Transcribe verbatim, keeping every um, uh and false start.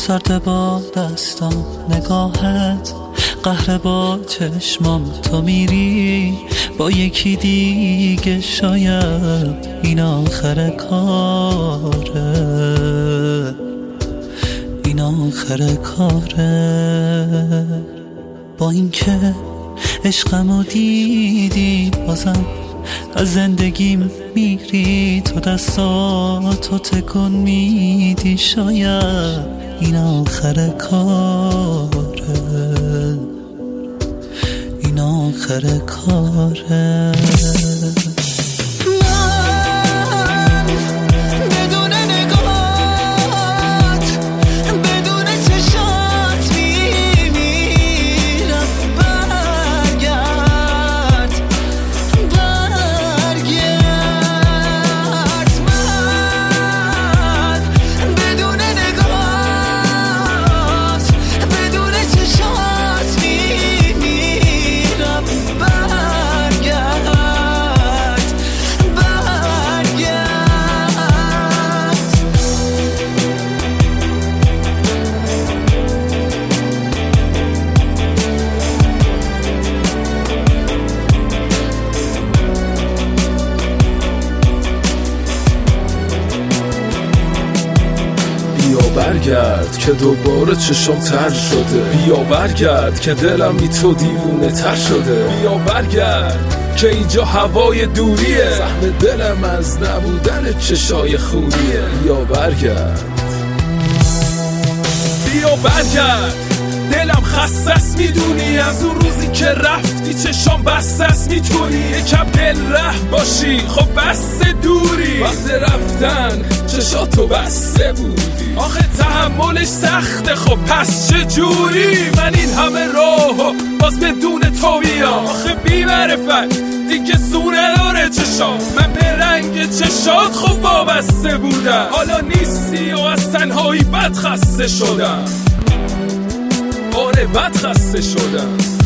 کرده با دستام نگاهت، قهر با چشمام تو میری با یکی دیگه، شاید این آخر کاره، این آخر کاره. با اینکه عشقمو دیدی بازم از زندگیم میری، تو دستاتو تکون میدی، شاید این آخر کاره، این آخر کاره. برگرد که دوباره چشم تر شده، بیا برگرد که دلم بی تو دیوونه تر شده، بیا برگرد که اینجا هوای دوریه، سهم دلم از نبودن چشای خوریه، بیا برگرد، بیا برگرد، دلم خستست میدونی، از اون روزی که رفتی چشام بستست میتونی یکم دل ره باشی، خب بسته دوری، وقت رفتن چشاتو بسته بودی، آخه تحملش سخته، خب پس چه جوری من این همه راهو باز بدون تو بیام، آخه بی معرفت دیگه سو نداره چشام، من به رنگ چشات خب وابسته بودم، حالا نیستی و از تنهایی بد خسته شدم، آره بد خسته شدم.